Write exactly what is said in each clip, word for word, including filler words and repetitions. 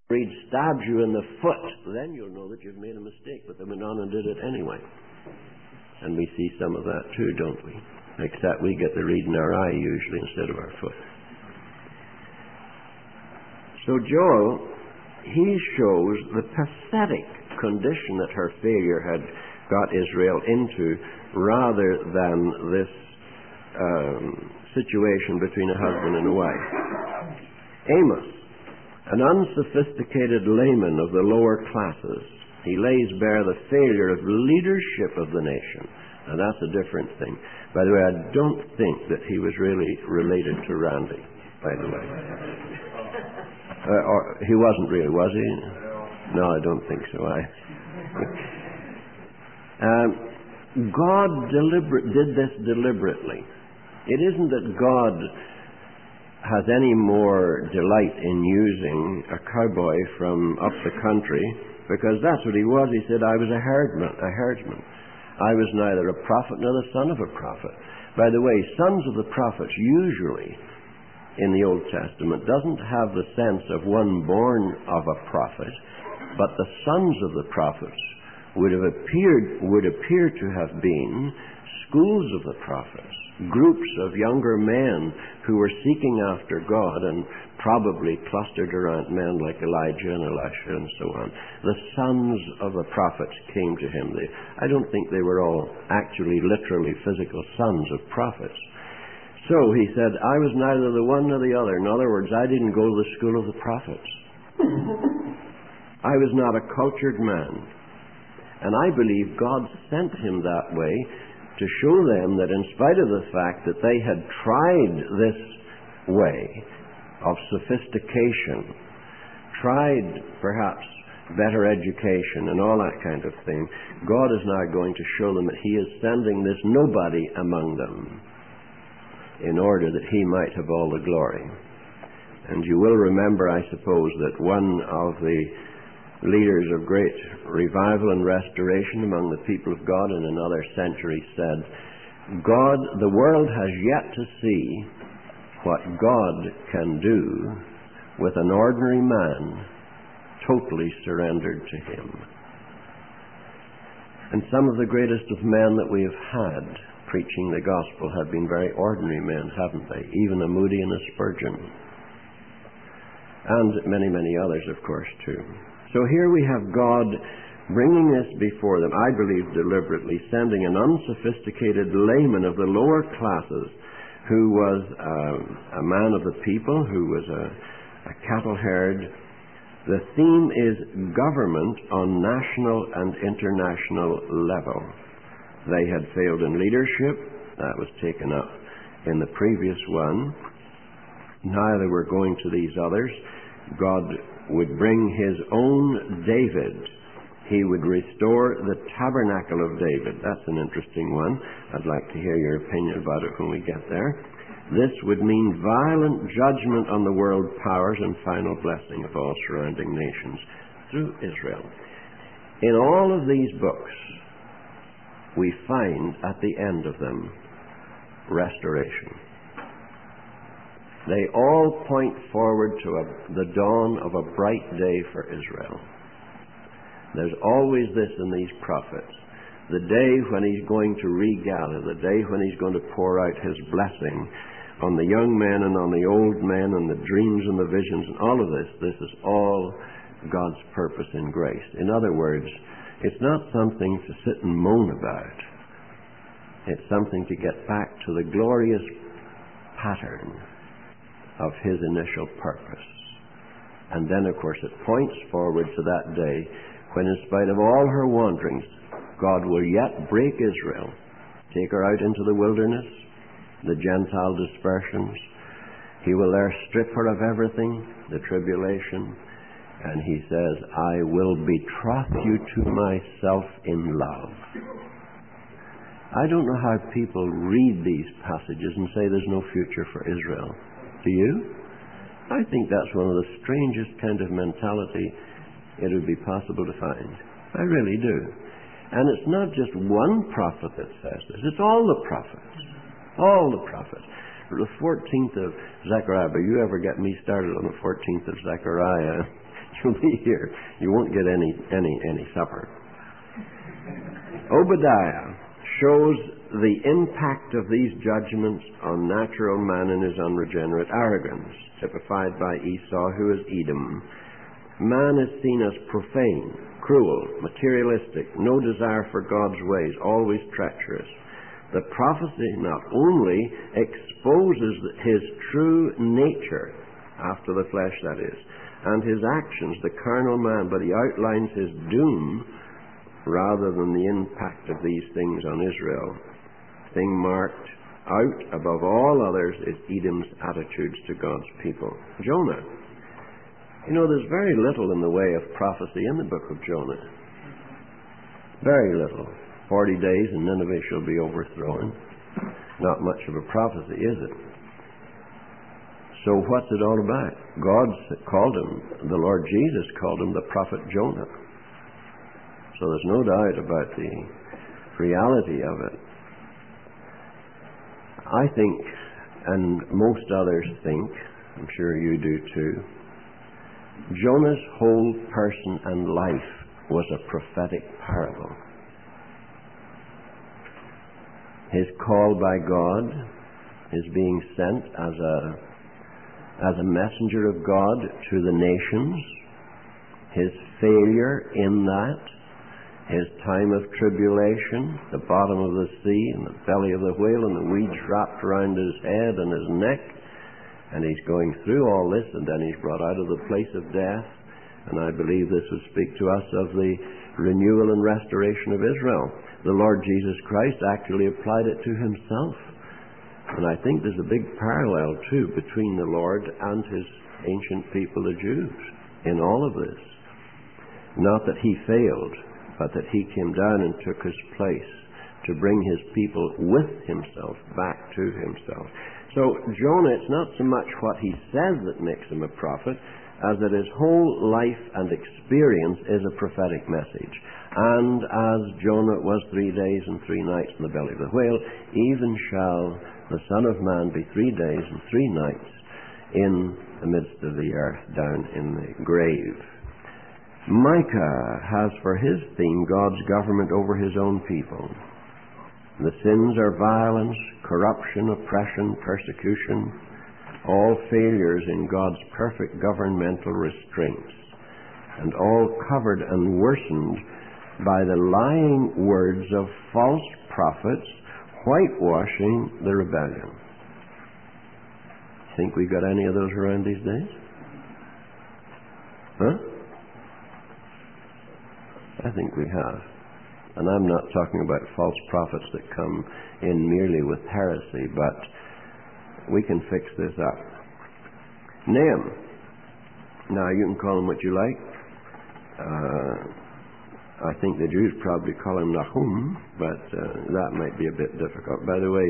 read stabs you in the foot, then you'll know that you've made a mistake. But they went on and did it anyway. And we see some of that too, don't we? Except we get the reed in our eye usually instead of our foot. So Joel, he shows the pathetic condition that her failure had got Israel into, rather than this um, situation between a husband and a wife. Amos, an unsophisticated layman of the lower classes, he lays bare the failure of leadership of the nation. Now that's a different thing. By the way, I don't think that he was really related to Randy, by the way. Uh, or he wasn't really, was he? No, I don't think so. I. um, God deliberate, did this deliberately. It isn't that God has any more delight in using a cowboy from up the country, because that's what he was. He said, I was a herdsman. A herdsman. I was neither a prophet nor the son of a prophet. By the way, sons of the prophets usually in the Old Testament doesn't have the sense of one born of a prophet, but the sons of the prophets would have appeared would appear to have been schools of the prophets, groups of younger men who were seeking after God and probably clustered around men like Elijah and Elisha and so on. The sons of the prophets came to him. They, I don't think they were all actually literally physical sons of prophets. So he said, I was neither the one nor the other. In other words, I didn't go to the school of the prophets. I was not a cultured man. And I believe God sent him that way to show them that in spite of the fact that they had tried this way of sophistication, tried perhaps better education and all that kind of thing, God is now going to show them that he is sending this nobody among them in order that he might have all the glory. And you will remember, I suppose, that one of the leaders of great revival and restoration among the people of God in another century said, God, the world has yet to see what God can do with an ordinary man totally surrendered to him. And some of the greatest of men that we have had preaching the gospel have been very ordinary men, haven't they? Even a Moody and a Spurgeon. And many, many others, of course, too. So here we have God bringing this before them, I believe deliberately, sending an unsophisticated layman of the lower classes who was uh, a man of the people, who was a, a cattle herd. The theme is government on national and international level. They had failed in leadership. That was taken up in the previous one. Now they were going to these others. God would bring his own David. He would restore the tabernacle of David. That's an interesting one. I'd like to hear your opinion about it when we get there. This would mean violent judgment on the world powers and final blessing of all surrounding nations through Israel. In all of these books, we find at the end of them restoration. They all point forward to a, the dawn of a bright day for Israel. There's always this in these prophets. The day when he's going to regather, the day when he's going to pour out his blessing on the young men and on the old men and the dreams and the visions and all of this. This is all God's purpose in grace. In other words, it's not something to sit and moan about. It's something to get back to the glorious pattern of his initial purpose. And then, of course, it points forward to that day when, in spite of all her wanderings, God will yet break Israel, take her out into the wilderness, the Gentile dispersions. He will there strip her of everything, the tribulation, and he says, I will betroth you to myself in love. I don't know how people read these passages and say there's no future for Israel. Do you? I think that's one of the strangest kind of mentality it would be possible to find. I really do. And it's not just one prophet that says this. It's all the prophets. All the prophets. The fourteenth of Zechariah, but you ever get me started on the fourteenth of Zechariah, You'll be here. You won't get any, any, any supper. Obadiah shows the impact of these judgments on natural man in his unregenerate arrogance, typified by Esau, who is Edom. Man is seen as profane, cruel, materialistic, no desire for God's ways, always treacherous. The prophecy not only exposes his true nature, after the flesh that is, and his actions, the carnal man, but he outlines his doom rather than the impact of these things on Israel. Thing marked out above all others is Edom's attitudes to God's people. Jonah. You know, there's very little in the way of prophecy in the book of Jonah. Very little. Forty days and Nineveh shall be overthrown. Not much of a prophecy, is it? So what's it all about? God called him, the Lord Jesus called him the prophet Jonah. So there's no doubt about the reality of it. I think, and most others think, I'm sure you do too, Jonah's whole person and life was a prophetic parable. His call by God, his being sent as a as a messenger of God to the nations, his failure in that, his time of tribulation, the bottom of the sea and the belly of the whale and the weeds wrapped around his head and his neck, and he's going through all this, and then he's brought out of the place of death. And I believe this would speak to us of the renewal and restoration of Israel. The Lord Jesus Christ actually applied it to himself. And I think there's a big parallel, too, between the Lord and his ancient people, the Jews, in all of this. Not that he failed, but that he came down and took his place to bring his people with himself back to himself. So Jonah, it's not so much what he says that makes him a prophet, as that his whole life and experience is a prophetic message. And as Jonah was three days and three nights in the belly of the whale, even shall the Son of Man be three days and three nights in the midst of the earth, down in the grave. Micah has for his theme God's government over his own people. The sins are violence, corruption, oppression, persecution, all failures in God's perfect governmental restraints, and all covered and worsened by the lying words of false prophets whitewashing the rebellion. Think we got any of those around these days? Huh? I think we have. And I'm not talking about false prophets that come in merely with heresy, but we can fix this up. Nahum. Now, you can call him what you like. Uh, I think the Jews probably call him Nahum, but uh, that might be a bit difficult. By the way,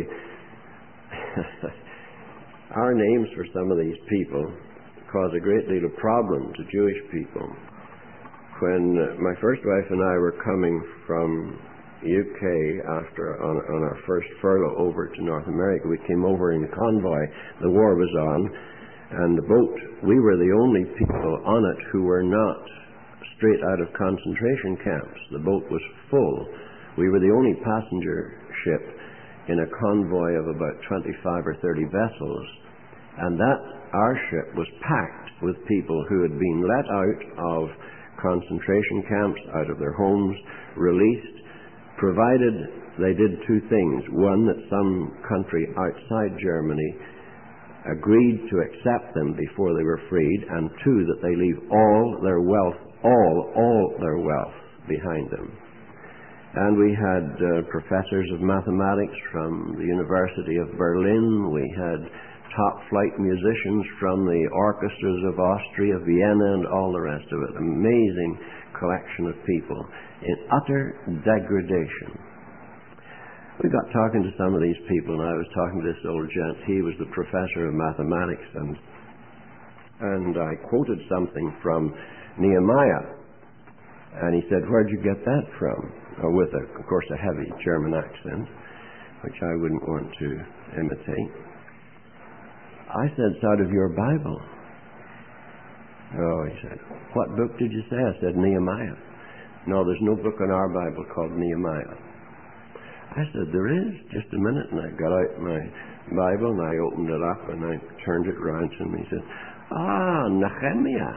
our names for some of these people cause a great deal of problem to Jewish people. When uh, my first wife and I were coming from U K after on, on our first furlough over to North America, we came over in convoy. The war was on, and the boat, we were the only people on it who were not straight out of concentration camps. The boat was full. We were the only passenger ship in a convoy of about twenty-five or thirty vessels, and that our ship was packed with people who had been let out of concentration camps, out of their homes, released, provided they did two things. One, that some country outside Germany agreed to accept them before they were freed, and two, that they leave all their wealth, all, all their wealth behind them. And we had uh, professors of mathematics from the University of Berlin. We had top-flight musicians from the orchestras of Austria, Vienna, and all the rest of it. Amazing collection of people in utter degradation. We got talking to some of these people, and I was talking to this old gent. He was the professor of mathematics, and and I quoted something from Nehemiah. And he said, "Where'd you get that from?" Uh, with, a, of course, a heavy German accent, which I wouldn't want to imitate. I said, "It's out of your Bible." Oh, he said, what book did you say? I said, Nehemiah. No, there's no book in our Bible called Nehemiah. I said, there is. Just a minute. And I got out my Bible and I opened it up and I turned it around to him. He said, ah, Nehemiah.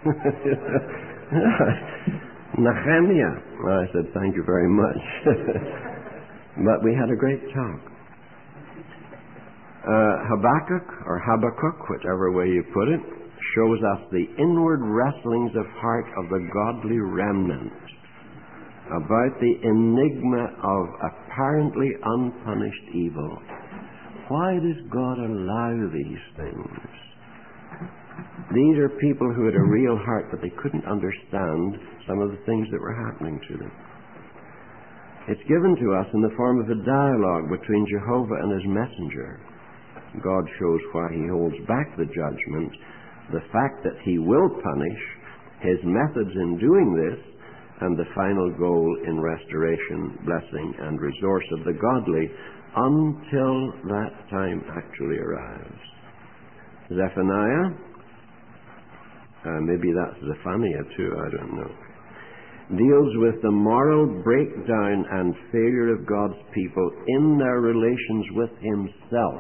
Nehemiah. Well, I said, thank you very much. But we had a great talk. Uh, Habakkuk, or Habakkuk, whichever way you put it, shows us the inward wrestlings of heart of the godly remnant about the enigma of apparently unpunished evil. Why does God allow these things? These are people who had a real heart, but they couldn't understand some of the things that were happening to them. It's given to us in the form of a dialogue between Jehovah and his messenger. God shows why he holds back the judgment, the fact that he will punish, his methods in doing this, and the final goal in restoration, blessing, and resource of the godly until that time actually arrives. Zephaniah, uh, maybe that's Zephaniah too, I don't know, deals with the moral breakdown and failure of God's people in their relations with himself.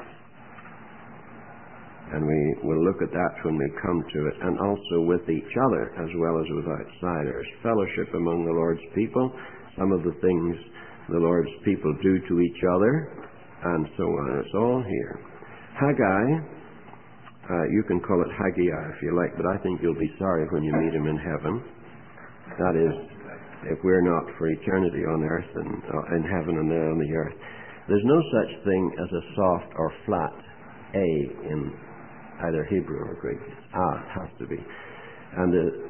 And we will look at that when we come to it, and also with each other as well as with outsiders. Fellowship among the Lord's people, some of the things the Lord's people do to each other, and so on. It's all here. Haggai, uh, you can call it Haggai if you like, but I think you'll be sorry when you meet him in heaven. That is, if we're not for eternity on earth and uh, in heaven and there on the earth. There's no such thing as a soft or flat A in either Hebrew or Greek. Ah, it has to be. And the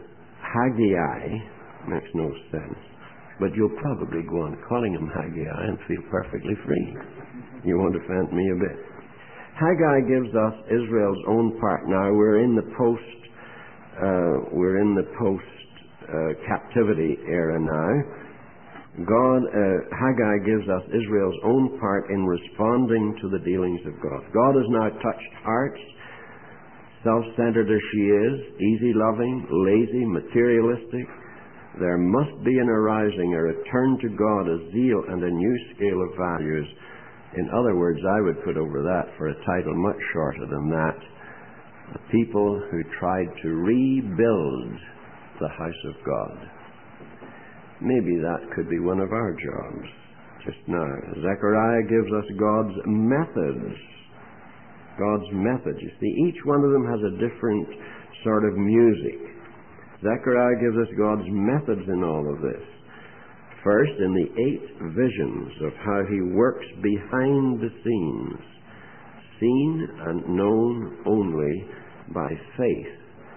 Haggai makes no sense. But you'll probably go on calling him Haggai and feel perfectly free. You won't offend me a bit. Haggai gives us Israel's own part. Now we're in the post, uh, we're in the post uh, captivity era now. God, uh, Haggai gives us Israel's own part in responding to the dealings of God. God has now touched hearts, self-centered as she is, easy-loving, lazy, materialistic. There must be an arising, a return to God, a zeal, and a new scale of values. In other words, I would put over that for a title much shorter than that, the people who tried to rebuild the house of God. Maybe that could be one of our jobs just now. Zechariah gives us God's methods. God's methods. You see, each one of them has a different sort of music. Zechariah gives us God's methods in all of this. First, in the eight visions of how he works behind the scenes, seen and known only by faith.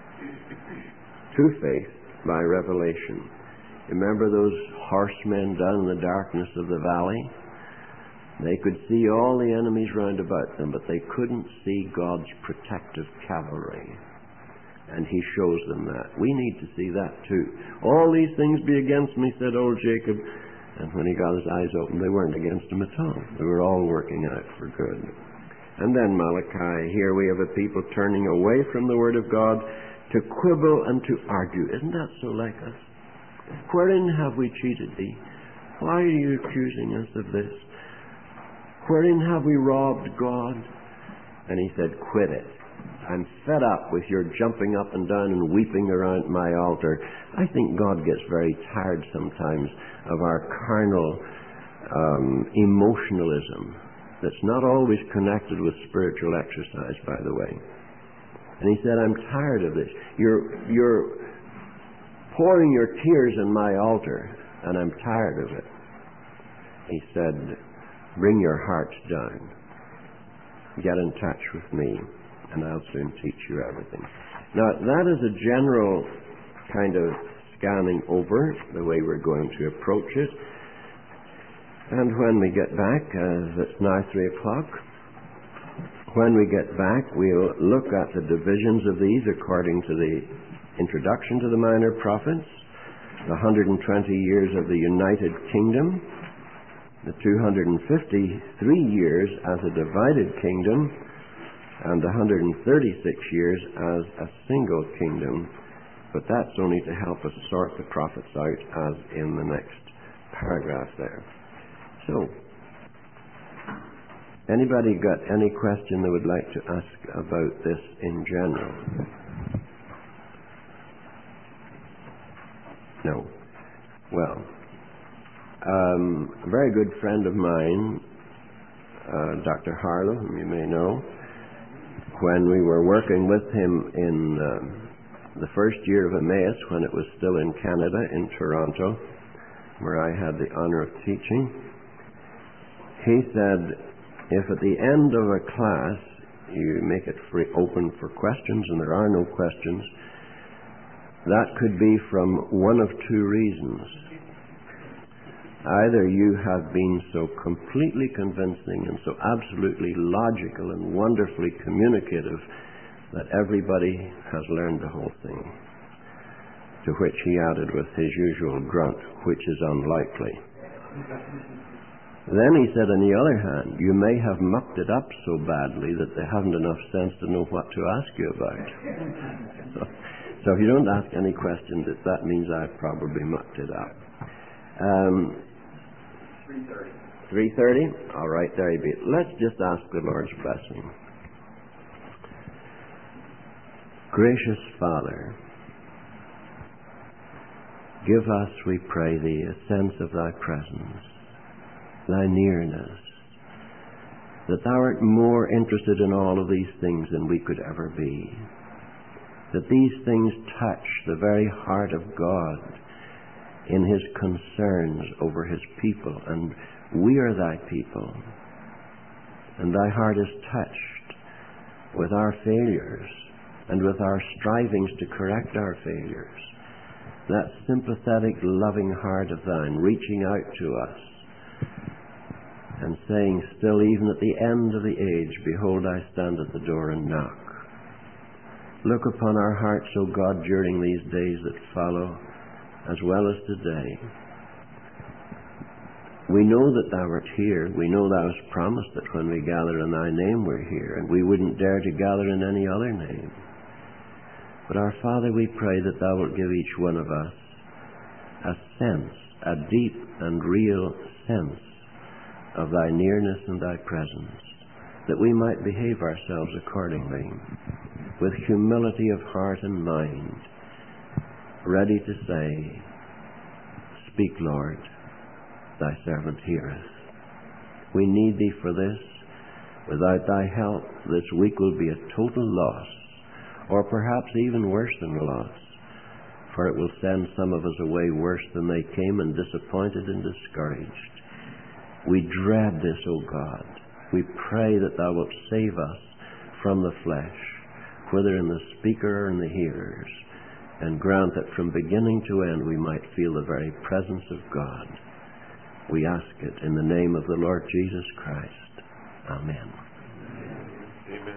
To faith by revelation. Remember those horsemen down in the darkness of the valley? They could see all the enemies round about them, but they couldn't see God's protective cavalry. And he shows them that. We need to see that too. All these things be against me, said old Jacob. And when he got his eyes open, they weren't against him at all. They were all working out for good. And then Malachi, here we have a people turning away from the Word of God to quibble and to argue. Isn't that so like us? Wherein have we cheated thee? Why are you accusing us of this? Wherein have we robbed God? And he said, quit it. I'm fed up with your jumping up and down and weeping around my altar. I think God gets very tired sometimes of our carnal um, emotionalism that's not always connected with spiritual exercise, by the way. And he said, I'm tired of this. You're, you're pouring your tears on my altar, and I'm tired of it. He said, bring your hearts down. Get in touch with me, and I'll soon teach you everything. Now, that is a general kind of scanning over the way we're going to approach it. And when we get back, uh, it's now three o'clock, when we get back, we'll look at the divisions of these according to the introduction to the minor prophets, the one hundred twenty years of the United Kingdom, the two hundred fifty-three years as a divided kingdom, and the one hundred thirty-six years as a single kingdom, But that's only to help us sort the prophets out, as in the next paragraph there. So, anybody got any question they would like to ask about this in general? No. Well, um, a very good friend of mine, uh, Doctor Harlow, whom you may know, when we were working with him in um, the first year of Emmaus, when it was still in Canada, in Toronto, where I had the honor of teaching, he said, if at the end of a class you make it free, open for questions, and there are no questions, that could be from one of two reasons. Either you have been so completely convincing and so absolutely logical and wonderfully communicative that everybody has learned the whole thing, to which he added with his usual grunt, which is unlikely. Then he said, on the other hand, you may have mucked it up so badly that they haven't enough sense to know what to ask you about. so, so if you don't ask any questions, it, that means I've probably mucked it up. Um, three thirty. three thirty? All right, there you be. Let's just ask the Lord's blessing. Gracious Father, give us, we pray thee, a sense of thy presence, thy nearness, that thou art more interested in all of these things than we could ever be, that these things touch the very heart of God in his concerns over his people, and we are thy people, and thy heart is touched with our failures and with our strivings to correct our failures. That sympathetic, loving heart of thine reaching out to us and saying still, even at the end of the age, behold, I stand at the door and knock. Look upon our hearts, O God, during these days that follow, as well as today. We know that thou art here. We know thou hast promised that when we gather in thy name we're here, and we wouldn't dare to gather in any other name. But our Father, we pray that thou wilt give each one of us a sense, a deep and real sense of thy nearness and thy presence, that we might behave ourselves accordingly, with humility of heart and mind, ready to say, speak, Lord, thy servant heareth. We need thee for this. Without thy help, this week will be a total loss, or perhaps even worse than a loss, for it will send some of us away worse than they came, and disappointed and discouraged. We dread this, O God. We pray that thou wilt save us from the flesh, whether in the speaker or in the hearers, and grant that from beginning to end we might feel the very presence of God. We ask it in the name of the Lord Jesus Christ. Amen. Amen.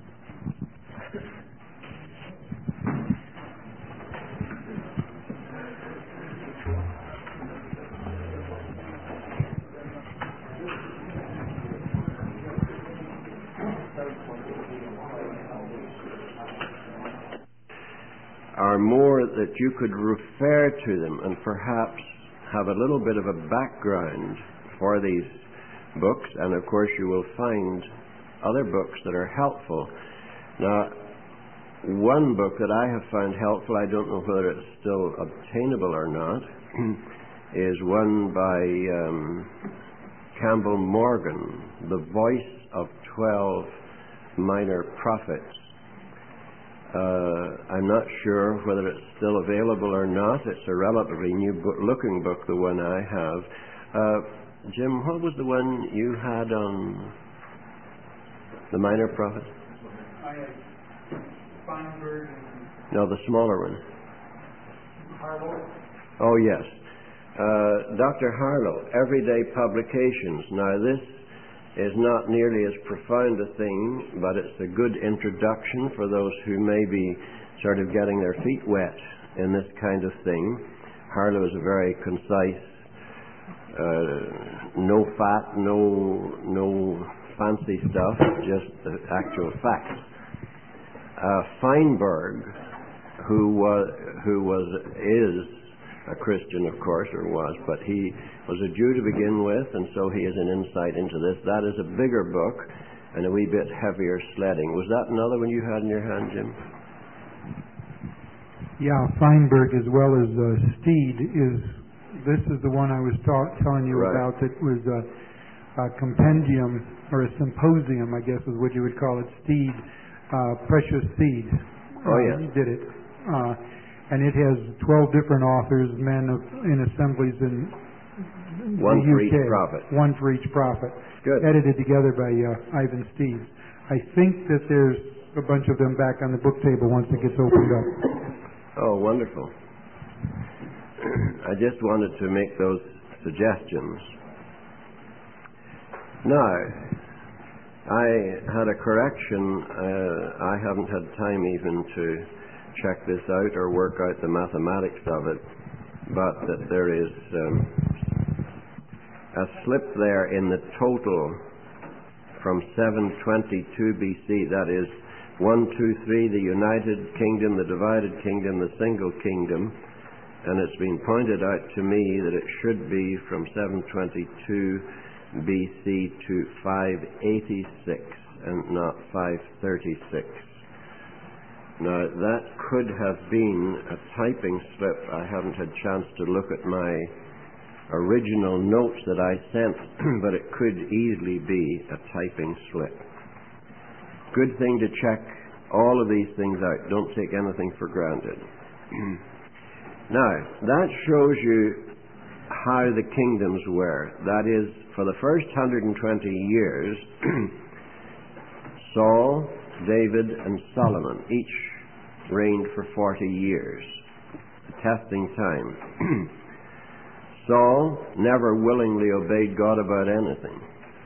Are more that you could refer to them and perhaps have a little bit of a background for these books, and of course you will find other books that are helpful. Now, one book that I have found helpful, I don't know whether it's still obtainable or not, is one by um, Campbell Morgan, The Voice of Twelve Minor Prophets. Uh, I'm not sure whether it's still available or not. It's a relatively new book, looking book, the one I have. Uh, Jim, what was the one you had on the minor prophets? I had Feinberg and No, the smaller one. Harlow. Oh, yes. Uh, Doctor Harlow, Everyday Publications. Now, this is not nearly as profound a thing, but it's a good introduction for those who may be sort of getting their feet wet in this kind of thing. Harlow is a very concise, uh, no fat, no no fancy stuff, just the actual facts. Uh, Feinberg who was, who was, is a Christian, of course, or was, but he was a Jew to begin with, and so he has an insight into this. That is a bigger book and a wee bit heavier sledding. Was that another one you had in your hand, Jim? Yeah, Feinberg as well as uh, Steed is, this is the one I was ta- telling you right. about that was a, a compendium, or a symposium, I guess is what you would call it, Steed, uh, Precious Seed. Oh, uh, yeah. He did it. Uh, and it has twelve different authors, men of, in assemblies in One the for U K. each prophet. One for each prophet. Good. Edited together by uh, Ivan Steed. I think that there's a bunch of them back on the book table once it gets opened up. Oh, wonderful. I just wanted to make those suggestions. Now, I had a correction. Uh, I haven't had time even to check this out or work out the mathematics of it, but that there is um, a slip there in the total from seven twenty-two B C, that is one, two, three, the United Kingdom, the divided kingdom, the single kingdom, and it's been pointed out to me that it should be from seven twenty-two B C to five eighty-six and not five thirty-six. Now, that could have been a typing slip. I haven't had a chance to look at my original notes that I sent, but it could easily be a typing slip. Good thing to check all of these things out. Don't take anything for granted. Now, that shows you how the kingdoms were. That is, for the first one hundred twenty years, Saul, David, and Solomon each reigned for forty years, a testing time. Saul never willingly obeyed God about anything,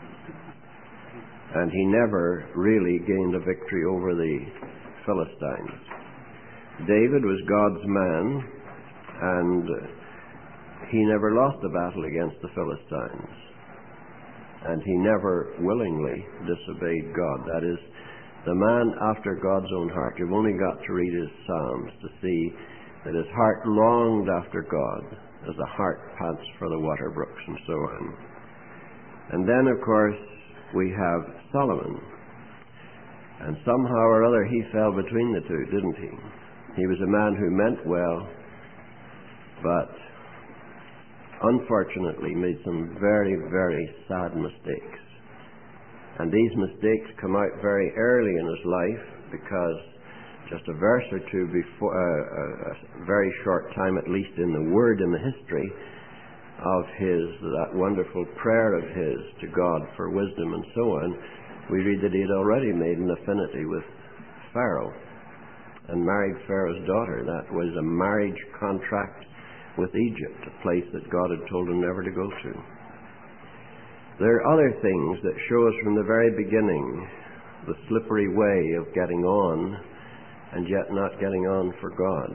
and he never really gained a victory over the Philistines. David was God's man, and he never lost a battle against the Philistines, and he never willingly disobeyed God. That is, the man after God's own heart. You've only got to read his Psalms to see that his heart longed after God as a hart pants for the water brooks, and so on. And then, of course, we have Solomon. And somehow or other he fell between the two, didn't he? He was a man who meant well, but unfortunately made some very, very sad mistakes. And these mistakes come out very early in his life, because just a verse or two before, uh, a very short time at least in the Word, in the history of his, that wonderful prayer of his to God for wisdom and so on, we read that he had already made an affinity with Pharaoh and married Pharaoh's daughter. That was a marriage contract with Egypt, a place that God had told him never to go to. There are other things that show us from the very beginning the slippery way of getting on and yet not getting on for God.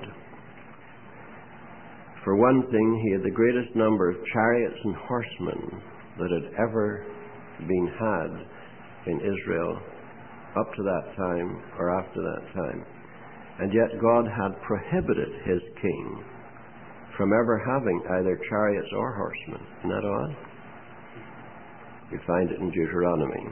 For one thing, he had the greatest number of chariots and horsemen that had ever been had in Israel up to that time or after that time. And yet God had prohibited his king from ever having either chariots or horsemen. Isn't that odd? You find it in Deuteronomy.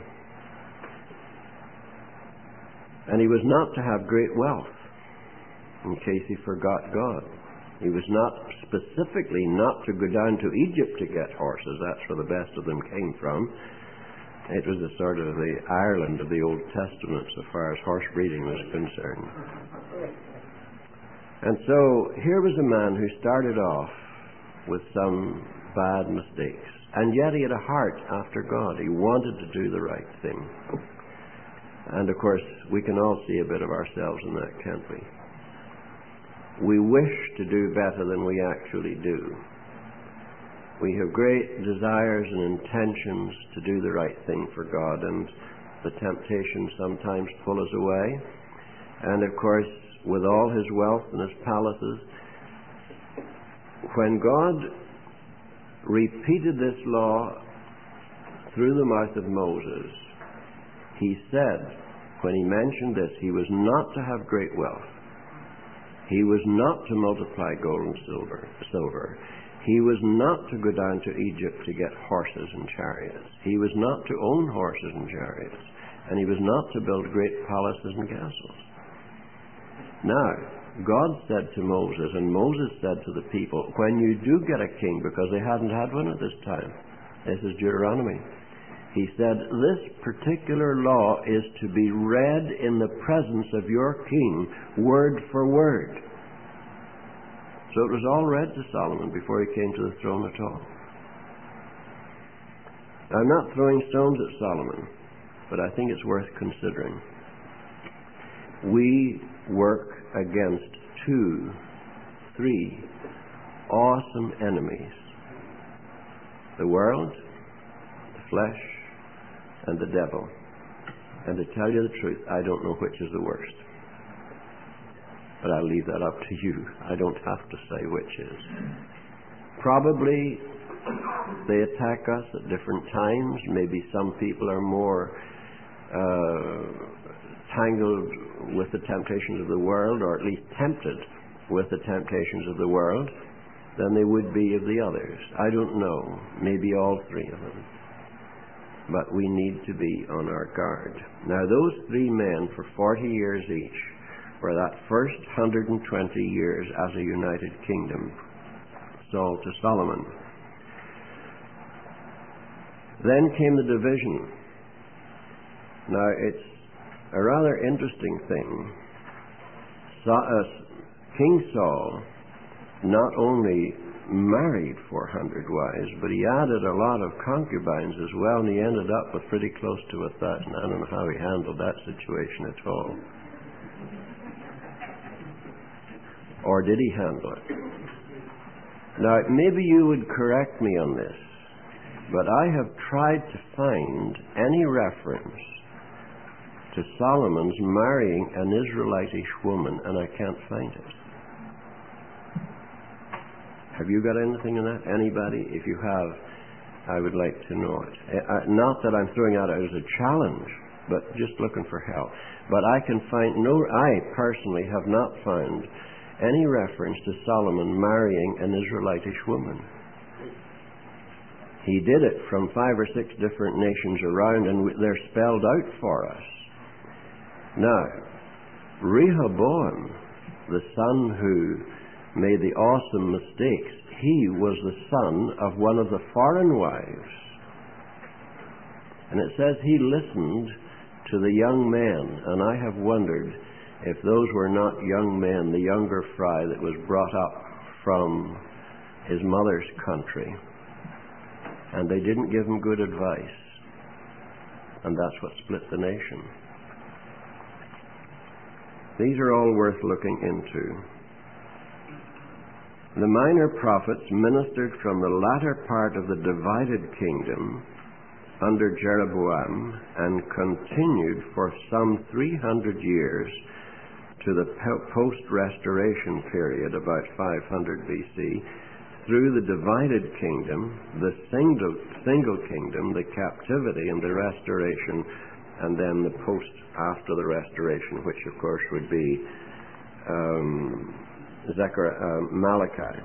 And he was not to have great wealth in case he forgot God. He was not specifically not to go down to Egypt to get horses. That's where the best of them came from. It was the sort of the Ireland of the Old Testament so far as horse breeding was concerned. And so here was a man who started off with some bad mistakes, and yet he had a heart after God. He wanted to do the right thing. And of course, we can all see a bit of ourselves in that, can't we? We wish to do better than we actually do. We have great desires and intentions to do the right thing for God, and the temptations sometimes pull us away. And of course, with all his wealth and his palaces, when God repeated this law through the mouth of Moses, he said, when he mentioned this, he was not to have great wealth. He was not to multiply gold and silver. silver. He was not to go down to Egypt to get horses and chariots. He was not to own horses and chariots. And he was not to build great palaces and castles. Now, God said to Moses, and Moses said to the people, when you do get a king, because they hadn't had one at this time, this is Deuteronomy, he said, this particular law is to be read in the presence of your king, word for word. So it was all read to Solomon before he came to the throne at all. I'm not throwing stones at Solomon, but I think it's worth considering. We work against two, three awesome enemies. The world, the flesh, and the devil. And to tell you the truth, I don't know which is the worst. But I'll leave that up to you. I don't have to say which is. Probably they attack us at different times. Maybe some people are more uh, tangled with the temptations of the world, or at least tempted with the temptations of the world, than they would be of the others. I don't know. Maybe all three of them. But we need to be on our guard. Now, those three men, for forty years each, for that first one hundred twenty years as a united kingdom, Saul to Solomon. Then came the division. Now, it's a rather interesting thing. So, uh, King Saul not only married four hundred wives, but he added a lot of concubines as well, and he ended up with pretty close to a thousand. I don't know how he handled that situation at all. Or did he handle it? Now, maybe you would correct me on this, but I have tried to find any reference to Solomon's marrying an Israelitish woman, and I can't find it. Have you got anything in that? Anybody? If you have, I would like to know it. Uh, not that I'm throwing out as a challenge, but just looking for help. But I can find no, I personally have not found any reference to Solomon marrying an Israelitish woman. He did it from five or six different nations around, and they're spelled out for us. Now, Rehoboam, the son who made the awesome mistakes, he was the son of one of the foreign wives. And it says he listened to the young men, and I have wondered if those were not young men, the younger fry that was brought up from his mother's country, and they didn't give him good advice, and that's what split the nation. These are all worth looking into. The minor prophets ministered from the latter part of the divided kingdom under Jeroboam and continued for some three hundred years to the post-restoration period, about five hundred B C, through the divided kingdom, the single, single kingdom, the captivity and the restoration, and then the post after the restoration, which of course would be um, Zechariah, uh, Malachi.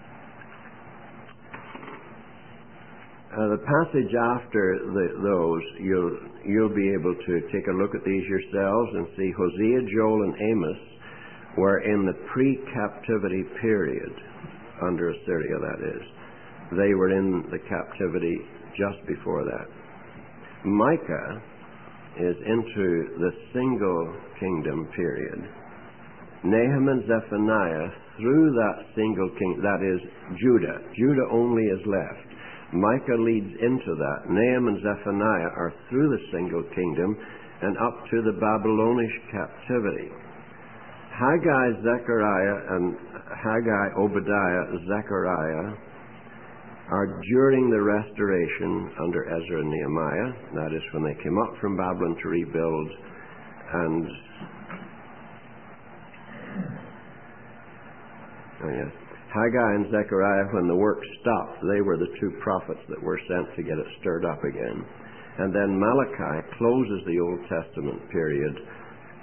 Uh, the passage after the, those, you'll, you'll be able to take a look at these yourselves and see Hosea, Joel, and Amos were in the pre-captivity period, under Assyria, that is. They were in the captivity just before that. Micah is into the single kingdom period. Nahum and Zephaniah, through that single king, that is Judah. Judah only is left. Micah leads into that. Nahum and Zephaniah are through the single kingdom and up to the Babylonish captivity. Haggai, Zechariah, and Haggai, Obadiah, Zechariah are during the restoration under Ezra and Nehemiah. That is when they came up from Babylon to rebuild. And oh yes, Haggai and Zechariah, when the work stopped, they were the two prophets that were sent to get it stirred up again. And then Malachi closes the Old Testament period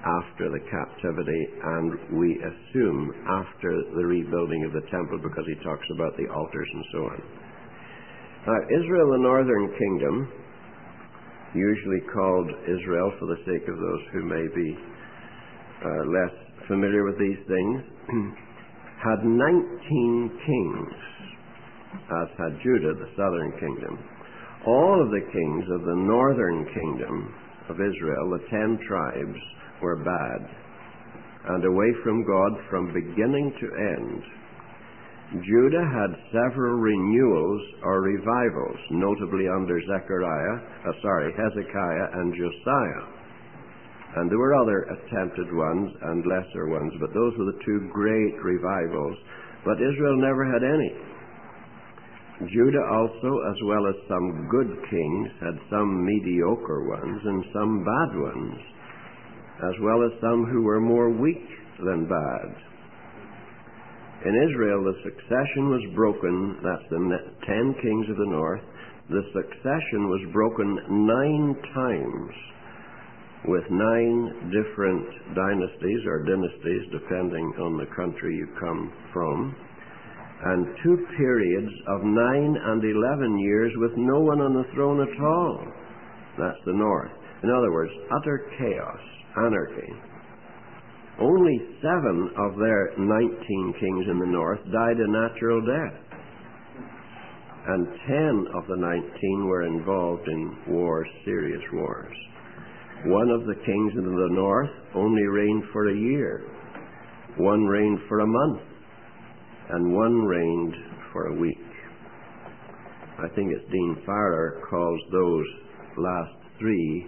after the captivity, and we assume after the rebuilding of the temple, because he talks about the altars and so on. Now, Israel, the northern kingdom, usually called Israel for the sake of those who may be uh, less familiar with these things, had nineteen kings, as had Judah, the southern kingdom. All of the kings of the northern kingdom of Israel, the ten tribes, were bad and away from God from beginning to end. Judah had several renewals or revivals, notably under Zechariah, uh, sorry, Hezekiah and Josiah. And there were other attempted ones and lesser ones, but those were the two great revivals. But Israel never had any. Judah also, as well as some good kings, had some mediocre ones and some bad ones, as well as some who were more weak than bad. In Israel, the succession was broken. That's the ten kings of the north. The succession was broken nine times with nine different dynasties or dynasties, depending on the country you come from, and two periods of nine and eleven years with no one on the throne at all. That's the north. In other words, utter chaos, anarchy. Only seven of their nineteen kings in the north died a natural death. And ten of the nineteen were involved in wars, serious wars. One of the kings in the north only reigned for a year. One reigned for a month. And one reigned for a week. I think it's Dean Farrar calls those last three,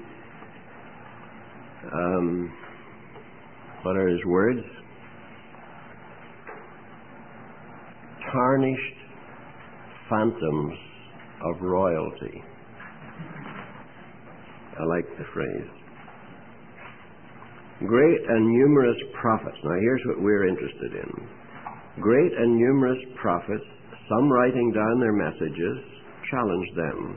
um, what are his words? Tarnished phantoms of royalty. I like the phrase. Great and numerous prophets. Now here's what we're interested in. Great and numerous prophets, some writing down their messages, challenged them.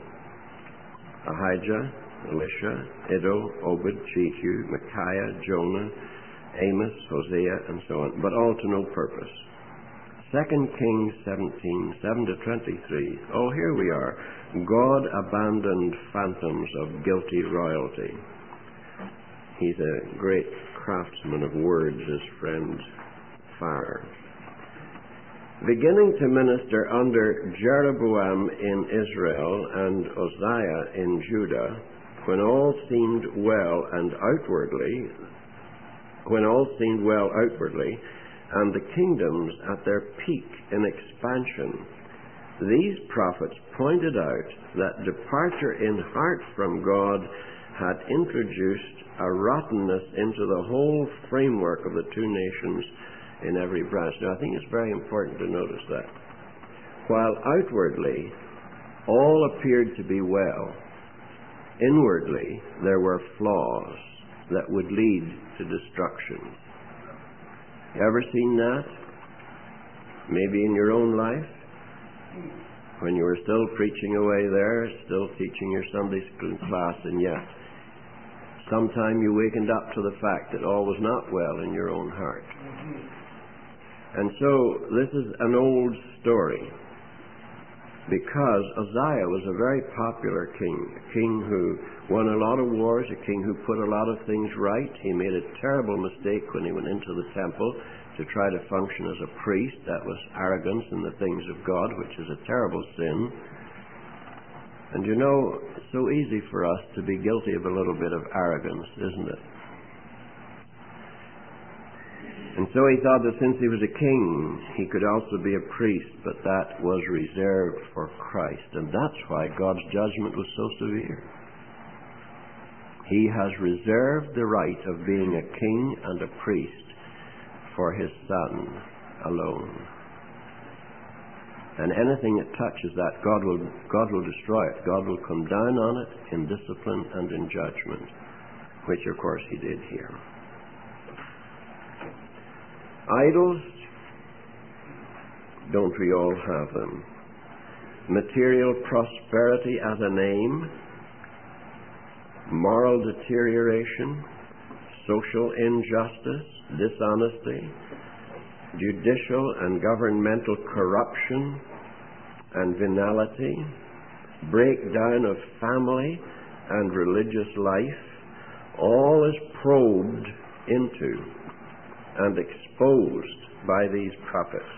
Ahijah, Elisha, Iddo, Obed, Jehu, Micaiah, Jonah, Amos, Hosea, and so on, but all to no purpose. Second Kings seventeen, seven to twenty-three. Oh, here we are. God abandoned phantoms of guilty royalty. He's a great craftsman of words, his friend Farrar. Beginning to minister under Jeroboam in Israel and Uzziah in Judah, when all seemed well and outwardly, when all seemed well outwardly, and the kingdoms at their peak in expansion, these prophets pointed out that departure in heart from God had introduced a rottenness into the whole framework of the two nations in every branch. Now, I think it's very important to notice that. While outwardly all appeared to be well, inwardly there were flaws that would lead to destruction. You ever seen that? Maybe in your own life? When you were still preaching away there, still teaching your Sunday school class, and yet sometime you wakened up to the fact that all was not well in your own heart. And so this is an old story, because Uzziah was a very popular king, a king who won a lot of wars, a king who put a lot of things right. He made a terrible mistake when he went into the temple to try to function as a priest. That was arrogance in the things of God, which is a terrible sin. And you know, it's so easy for us to be guilty of a little bit of arrogance, isn't it? And so he thought that since he was a king, he could also be a priest, but that was reserved for Christ. And that's why God's judgment was so severe. He has reserved the right of being a king and a priest for his Son alone. And anything that touches that, God will, God will destroy it. God will come down on it in discipline and in judgment, which of course he did here. Idols, don't we all have them? Material prosperity as a name, moral deterioration, social injustice, dishonesty, judicial and governmental corruption and venality, breakdown of family and religious life, all is probed into and exposed by these prophets.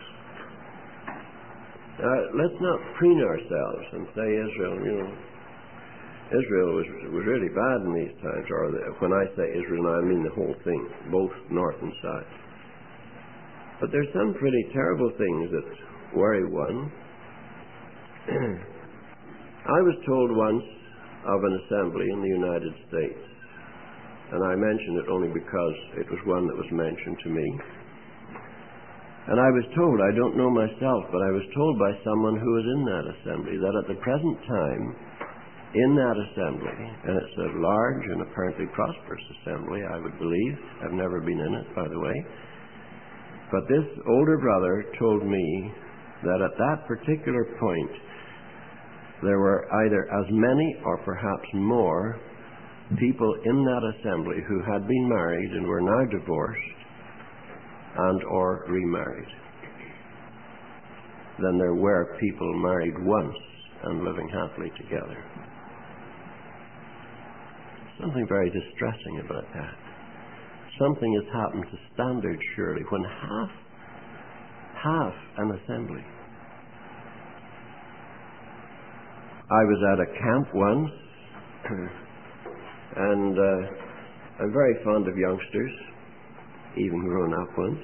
Uh, let's not preen ourselves and say Israel, you know, Israel was, was really bad in these times. Or the, when I say Israel, I mean the whole thing, both north and south. But there's some pretty terrible things that worry one. I was told once of an assembly in the United States, and I mention it only because it was one that was mentioned to me. And I was told, I don't know myself, but I was told by someone who was in that assembly that at the present time, in that assembly, and it's a large and apparently prosperous assembly, I would believe. I've never been in it, by the way. But this older brother told me that at that particular point, there were either as many or perhaps more people in that assembly who had been married and were now divorced and or remarried than there were people married once and living happily together. Something very distressing about that. Something has happened to standards, surely, when half, half an assembly. I was at a camp once, and uh, I'm very fond of youngsters, even grown-up ones.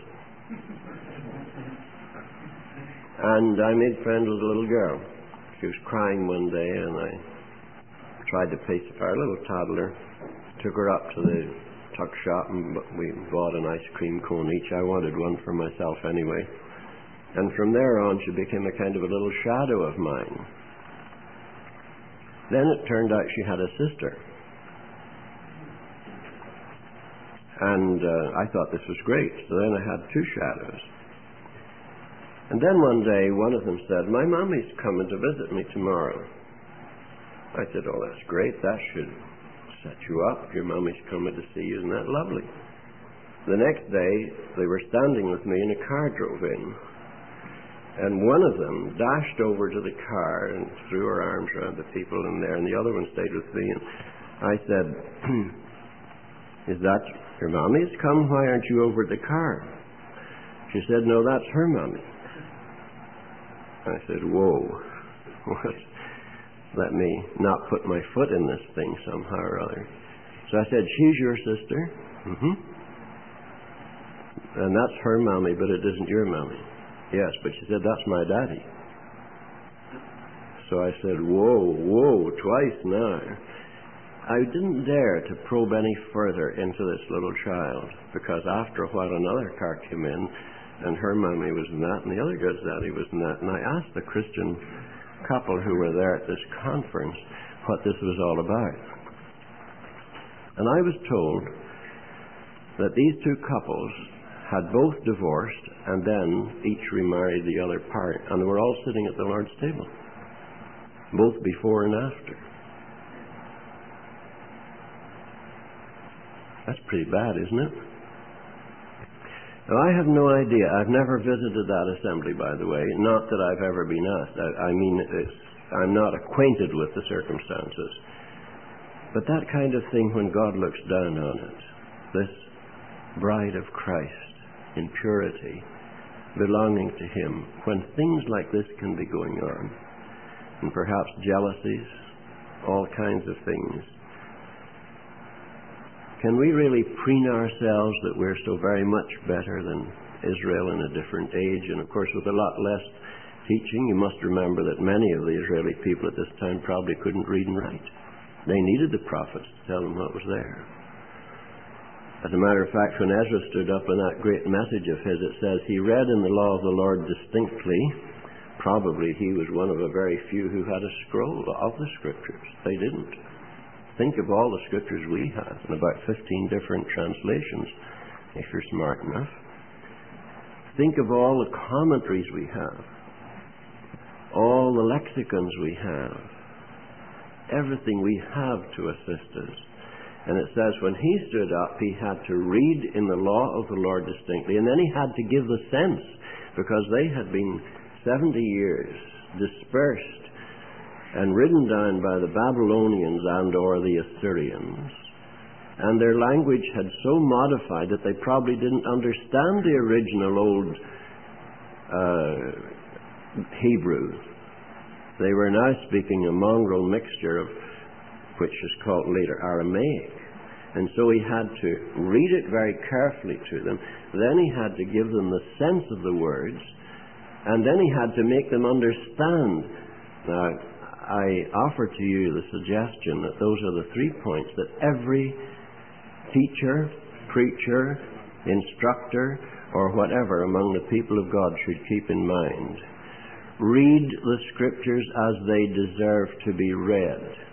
And I made friends with a little girl. She was crying one day, and I tried to pacify her, a little toddler. Took her up to the tuck shop, and we bought an ice cream cone each. I wanted one for myself anyway. And from there on, she became a kind of a little shadow of mine. Then it turned out she had a sister. And uh, I thought this was great. So then I had two shadows. And then one day, one of them said, "My mommy's coming to visit me tomorrow." I said, "Oh, that's great. That should set you up. Your mommy's coming to see you. Isn't that lovely?" The next day, they were standing with me and a car drove in. And one of them dashed over to the car and threw her arms around the people in there, and the other one stayed with me. And I said, "Is that your mommy's come? Why aren't you over at the car?" She said, "No, that's her mommy." I said, "Whoa, what? Let me not put my foot in this thing somehow or other." So I said, "She's your sister?" "Mm-hmm." "And that's her mommy, but it isn't your mommy." "Yes," but she said, "That's my daddy." So I said, whoa, whoa, twice now. I didn't dare to probe any further into this little child, because after a while another car came in, and her mommy was in that, and the other guy's daddy was in that. And I asked the Christian couple who were there at this conference what this was all about. And I was told that these two couples had both divorced and then each remarried the other part, and they were all sitting at the Lord's table, both before and after. That's pretty bad, isn't it? Now, I have no idea. I've never visited that assembly, by the way. Not that I've ever been asked. I, I mean, it's, I'm not acquainted with the circumstances. But that kind of thing, when God looks down on it, this bride of Christ in purity, belonging to Him, when things like this can be going on, and perhaps jealousies, all kinds of things, can we really preen ourselves that we're so very much better than Israel in a different age? And of course, with a lot less teaching, you must remember that many of the Israeli people at this time probably couldn't read and write. They needed the prophets to tell them what was there. As a matter of fact, when Ezra stood up in that great message of his, it says he read in the law of the Lord distinctly. Probably he was one of a very few who had a scroll of the Scriptures. They didn't. Think of all the Scriptures we have, in about fifteen different translations, if you're smart enough. Think of all the commentaries we have, all the lexicons we have, everything we have to assist us. And it says when he stood up, he had to read in the law of the Lord distinctly, and then he had to give the sense, because they had been seventy years dispersed and ridden down by the Babylonians and or the Assyrians. And their language had so modified that they probably didn't understand the original old uh, Hebrew. They were now speaking a mongrel mixture of which is called later Aramaic. And so he had to read it very carefully to them. Then he had to give them the sense of the words. And then he had to make them understand. Now, I offer to you the suggestion that those are the three points that every teacher, preacher, instructor, or whatever among the people of God should keep in mind. Read the Scriptures as they deserve to be read.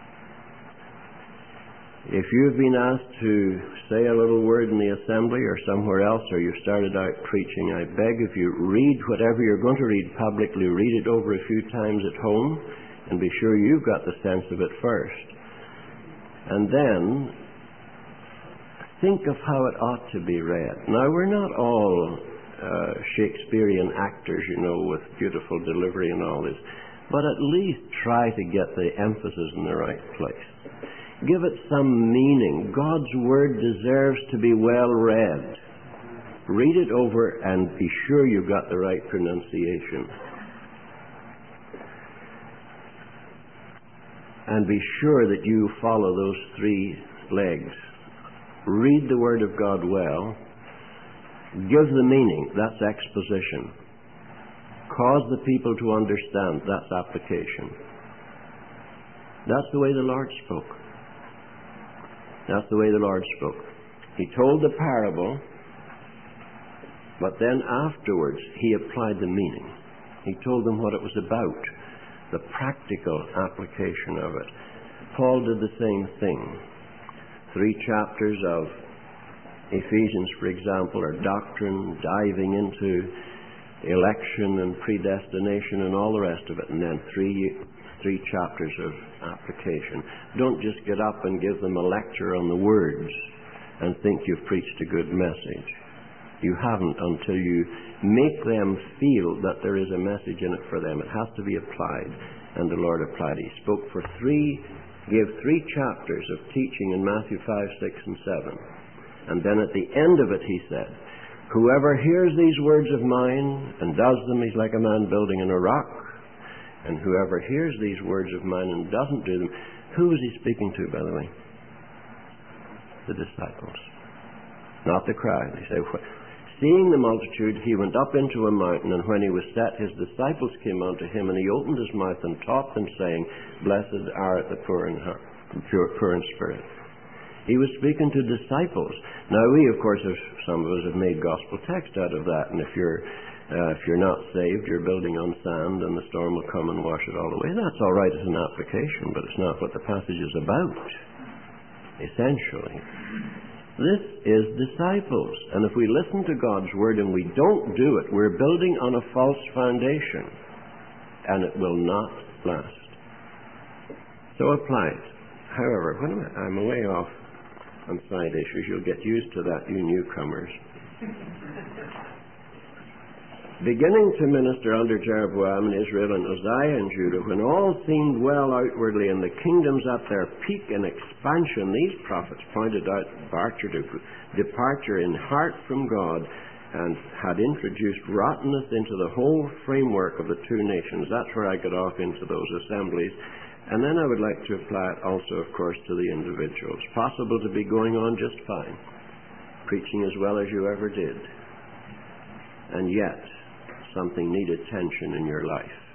If you've been asked to say a little word in the assembly or somewhere else, or you've started out preaching, I beg if you read whatever you're going to read publicly, read it over a few times at home, and be sure you've got the sense of it first. And then, think of how it ought to be read. Now, we're not all uh, Shakespearean actors, you know, with beautiful delivery and all this, but at least try to get the emphasis in the right place. Give it some meaning. God's Word deserves to be well read. Read it over and be sure you've got the right pronunciation. And be sure that you follow those three legs. Read the Word of God well. Give the meaning. That's exposition. Cause the people to understand. That's application. That's the way the Lord spoke. That's the way the Lord spoke. He told the parable, but then afterwards he applied the meaning. He told them what it was about, the practical application of it. Paul did the same thing. Three chapters of Ephesians, for example, are doctrine, diving into election and predestination and all the rest of it, and then three three chapters of application. Don't just get up and give them a lecture on the words and think you've preached a good message. You haven't until you make them feel that there is a message in it for them. It has to be applied, and the Lord applied. He spoke for three, gave three chapters of teaching in Matthew five, six, and seven. And then at the end of it he said, whoever hears these words of mine and does them, he's like a man building in a rock. And whoever hears these words of mine and doesn't do them, who is he speaking to, by the way? The disciples. Not the crowd. They say, seeing the multitude, he went up into a mountain, and when he was set, his disciples came unto him, and he opened his mouth and taught them, saying, blessed are the poor in heart, pure, poor in spirit. He was speaking to disciples. Now we, of course, have, some of us have made gospel text out of that, and if you're Uh, if you're not saved, you're building on sand and the storm will come and wash it all away. That's all right as an application, but it's not what the passage is about, essentially. This is disciples. And if we listen to God's Word and we don't do it, we're building on a false foundation, and it will not last. So apply it. However, when I'm away off on side issues, you'll get used to that, you newcomers. Beginning to minister under Jeroboam in Israel and Uzziah and Judah, when all seemed well outwardly and the kingdoms at their peak and expansion, these prophets pointed out departure in heart from God and had introduced rottenness into the whole framework of the two nations. That's where I got off into those assemblies. And then I would like to apply it also, of course, to the individuals. Possible to be going on just fine, preaching as well as you ever did, and yet something needed tension in your life.